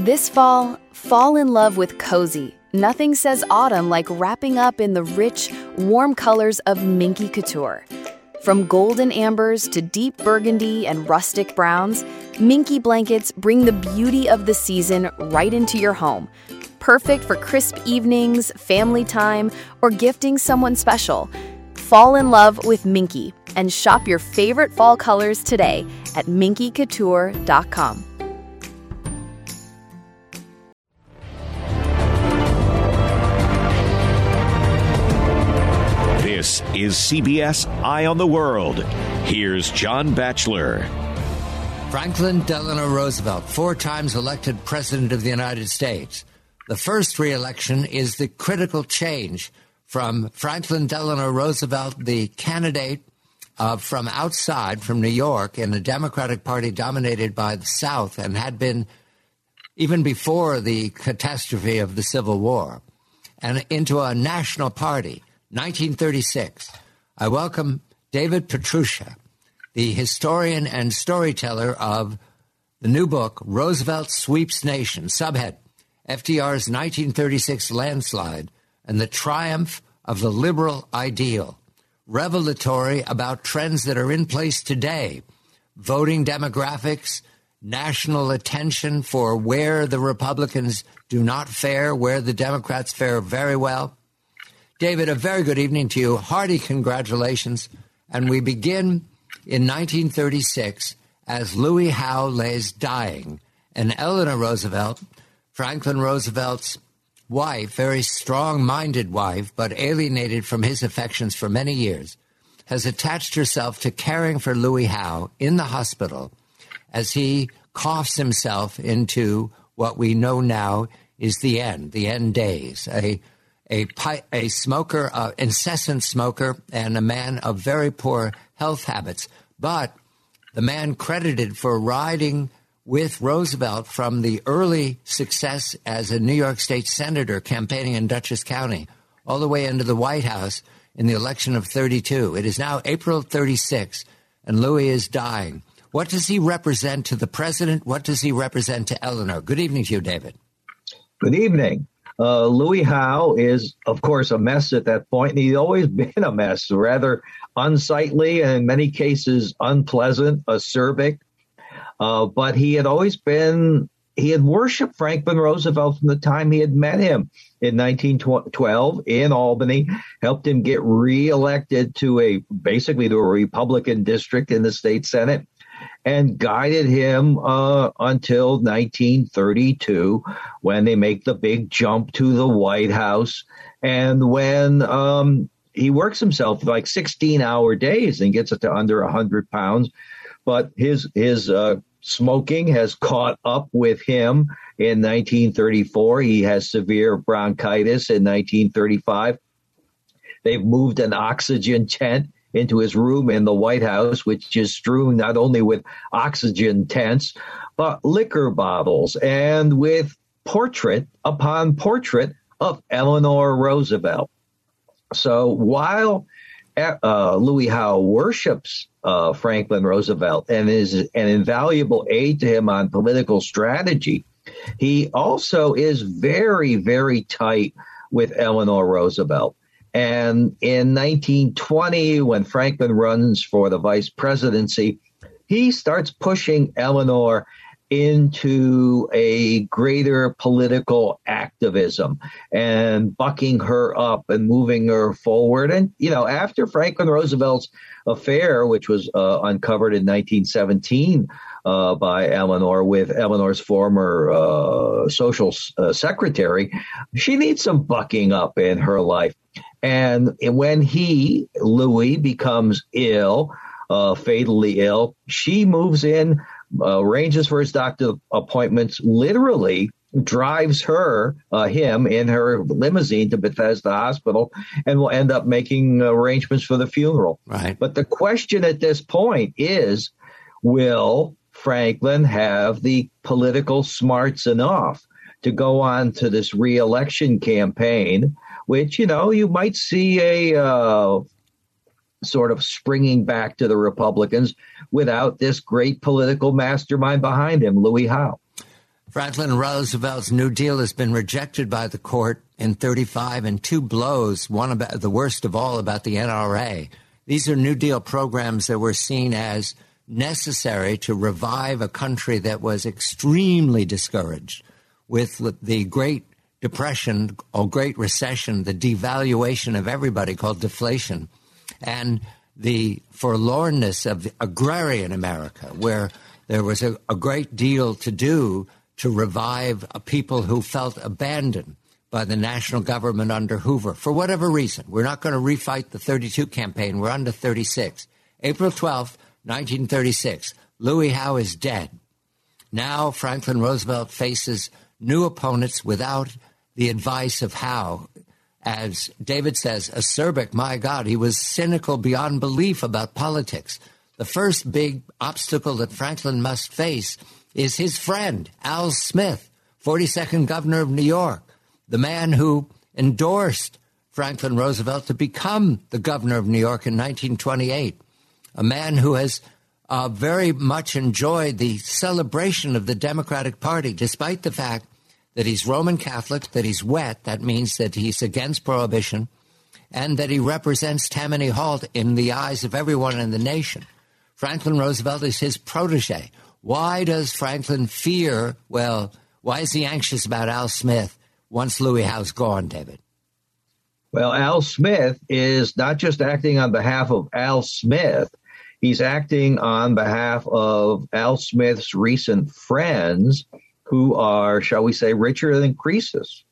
This fall in love with cozy. Nothing says autumn like wrapping up in the rich, warm colors of Minky Couture. From golden ambers to deep burgundy and rustic browns, Minky blankets bring the beauty of the season right into your home. Perfect for crisp evenings, family time, or gifting someone special. Fall in love with Minky and shop your favorite fall colors today at minkycouture.com. This is CBS Eye on the World. Here's John Batchelor. Franklin Delano Roosevelt, 4 times elected President of the United States. The first re-election is the critical change from Franklin Delano Roosevelt, the candidate from outside, from New York, in a Democratic Party dominated by the South and had been even before the catastrophe of the Civil War, and into a national party. 1936. I welcome David Pietrusza, the historian and storyteller of the new book, Roosevelt Sweeps Nation, subhead, FDR's 1936 landslide and the triumph of the liberal ideal, revelatory about trends that are in place today, voting demographics, national attention for where the Republicans do not fare, where the Democrats fare very well. David, a very good evening to you. Hearty congratulations. And we begin in 1936 as Louis Howe lays dying. And Eleanor Roosevelt, Franklin Roosevelt's wife, very strong-minded wife, but alienated from his affections for many years, has attached herself to caring for Louis Howe in the hospital as he coughs himself into what we know now is the end days. A smoker, incessant smoker, and a man of very poor health habits. But the man credited for riding with Roosevelt from the early success as a New York State senator campaigning in Dutchess County all the way into the White House in the election of 32. It is now April 36, and Louis is dying. What does he represent to the president? What does he represent to Eleanor? Good evening to you, David. Good evening. Louis Howe is, of course, a mess at that point, and he's always been a mess, rather unsightly and in many cases unpleasant, acerbic. But he had worshipped Franklin Roosevelt from the time he had met him in 1912 in Albany, helped him get reelected to basically to a Republican district in the state Senate, and guided him until 1932, when they make the big jump to the White House, and when he works himself like 16-hour days and gets it to under 100 pounds. But his smoking has caught up with him in 1934. He has severe bronchitis in 1935. They've moved an oxygen tent into his room in the White House, which is strewn not only with oxygen tents, but liquor bottles, and with portrait upon portrait of Eleanor Roosevelt. So while Louis Howe worships Franklin Roosevelt and is an invaluable aid to him on political strategy, he also is very, very tight with Eleanor Roosevelt. And in 1920, when Franklin runs for the vice presidency, he starts pushing Eleanor into a greater political activism and bucking her up and moving her forward. And, after Franklin Roosevelt's affair, which was uncovered in 1917 by Eleanor with Eleanor's former social secretary, she needs some bucking up in her life. And when Louis, becomes ill, fatally ill, she moves in, arranges for his doctor appointments, literally drives him in her limousine to Bethesda Hospital, and will end up making arrangements for the funeral. Right. But the question at this point is, will Franklin have the political smarts enough to go on to this re-election campaign, which, you might see a sort of springing back to the Republicans without this great political mastermind behind him, Louis Howe? Franklin Roosevelt's New Deal has been rejected by the court in 35 in two blows, one about the worst of all about the NRA. These are New Deal programs that were seen as necessary to revive a country that was extremely discouraged with the Great Depression or Great Recession, the devaluation of everybody called deflation, and the forlornness of agrarian America, where there was a great deal to do to revive a people who felt abandoned by the national government under Hoover, for whatever reason. We're not going to refight the 32 campaign. We're under 36. April 12th, 1936, Louis Howe is dead. Now Franklin Roosevelt faces new opponents without the advice of Howe. As David says, acerbic, my God, he was cynical beyond belief about politics. The first big obstacle that Franklin must face is his friend, Al Smith, 42nd governor of New York, the man who endorsed Franklin Roosevelt to become the governor of New York in 1928, a man who has very much enjoyed the celebration of the Democratic Party, despite the fact that he's Roman Catholic, that he's wet, that means that he's against prohibition, and that he represents Tammany Hall in the eyes of everyone in the nation. Franklin Roosevelt is his protege. Why does Franklin fear, why is he anxious about Al Smith once Louis Howe's gone, David? Well, Al Smith is not just acting on behalf of Al Smith. He's acting on behalf of Al Smith's recent friends who are, shall we say, richer than Croesus.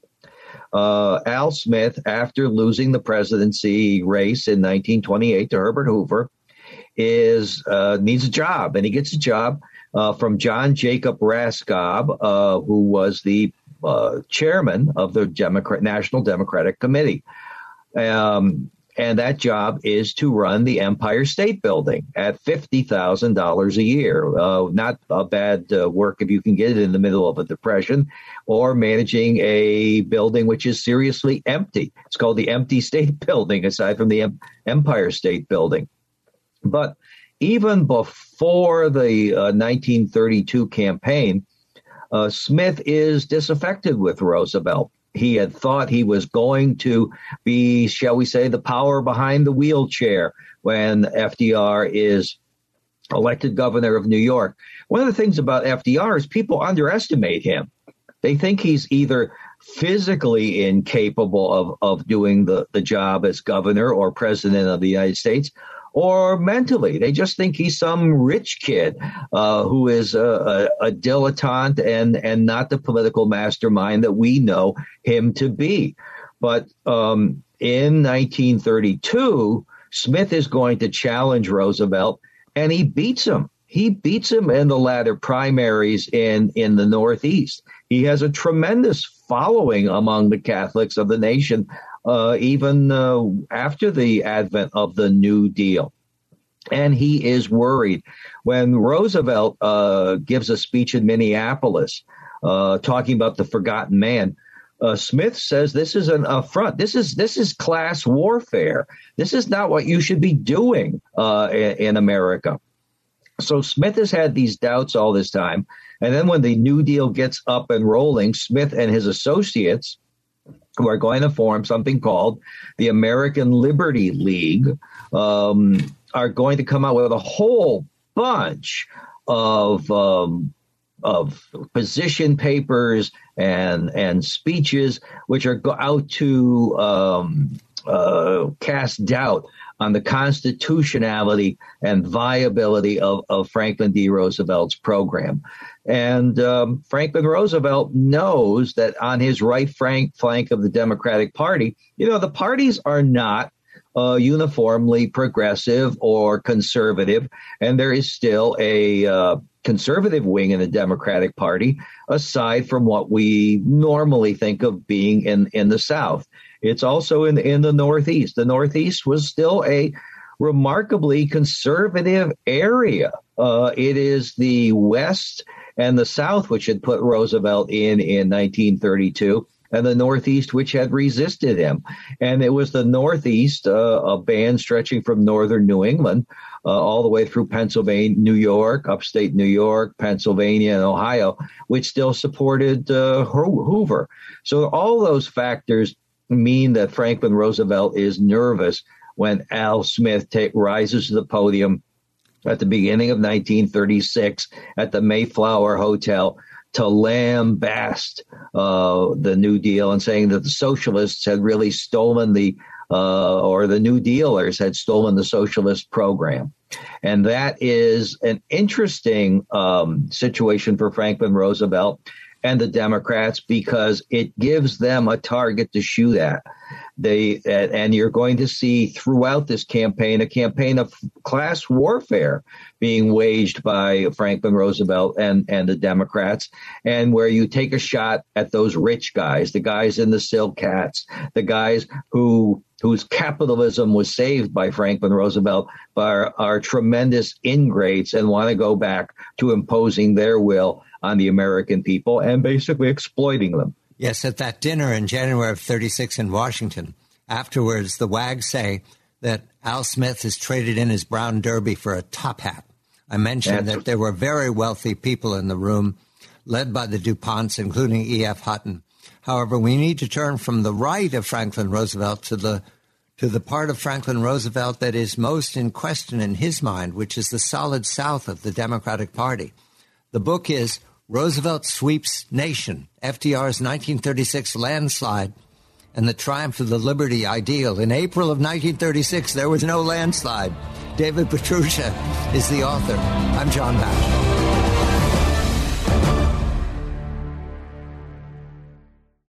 Al Smith, after losing the presidency race in 1928 to Herbert Hoover, needs a job, and he gets a job from John Jacob Raskob, who was the chairman of the National Democratic Committee. And that job is to run the Empire State Building at $50,000 a year. Not a bad work if you can get it in the middle of a depression, or managing a building which is seriously empty. It's called the Empty State Building, aside from the Empire State Building. But even before the 1932 campaign, Smith is disaffected with Roosevelt. He had thought he was going to be, shall we say, the power behind the wheelchair when FDR is elected governor of New York. One of the things about FDR is people underestimate him. They think he's either physically incapable of doing the job as governor or president of the United States, or mentally. They just think he's some rich kid who is a dilettante and not the political mastermind that we know him to be. But in 1932, Smith is going to challenge Roosevelt, and he beats him. He beats him in the latter primaries in the Northeast. He has a tremendous following among the Catholics of the nation, even after the advent of the New Deal. And he is worried. When Roosevelt gives a speech in Minneapolis talking about the forgotten man, Smith says this is an affront. This is class warfare. This is not what you should be doing in America. So Smith has had these doubts all this time. And then when the New Deal gets up and rolling, Smith and his associates, who are going to form something called the American Liberty League, are going to come out with a whole bunch of position papers and speeches, which are out to cast doubt on the constitutionality and viability of Franklin D. Roosevelt's program. And Franklin Roosevelt knows that on his right flank of the Democratic Party, the parties are not uniformly progressive or conservative, and there is still a conservative wing in the Democratic Party, aside from what we normally think of being in the South. It's also in the Northeast. The Northeast was still a remarkably conservative area. It is the West and the South which had put Roosevelt in 1932, and the Northeast which had resisted him. And it was the Northeast, a band stretching from northern New England, all the way through Pennsylvania, New York, upstate New York, Pennsylvania, and Ohio, which still supported Hoover. So all those factors mean that Franklin Roosevelt is nervous when Al Smith rises to the podium at the beginning of 1936 at the Mayflower Hotel to lambast the New Deal and saying that the socialists had really stolen or the New Dealers had stolen the socialist program. And that is an interesting situation for Franklin Roosevelt and the Democrats because it gives them a target to shoot at. And you're going to see throughout this campaign a campaign of class warfare being waged by Franklin Roosevelt and the Democrats, and where you take a shot at those rich guys, the guys in the silk hats, the guys whose capitalism was saved by Franklin Roosevelt are tremendous ingrates and want to go back to imposing their will on the American people and basically exploiting them. Yes, at that dinner in January of 36 in Washington, afterwards, the wags say that Al Smith has traded in his brown derby for a top hat. I mentioned that there were very wealthy people in the room, led by the DuPonts, including E.F. Hutton. However, we need to turn from the right of Franklin Roosevelt to the part of Franklin Roosevelt that is most in question in his mind, which is the solid South of the Democratic Party. The book is Roosevelt Sweeps Nation, FDR's 1936 landslide and the triumph of the liberty ideal. In April of 1936, there was no landslide. David Pietrusza is the author. I'm John Batchelor.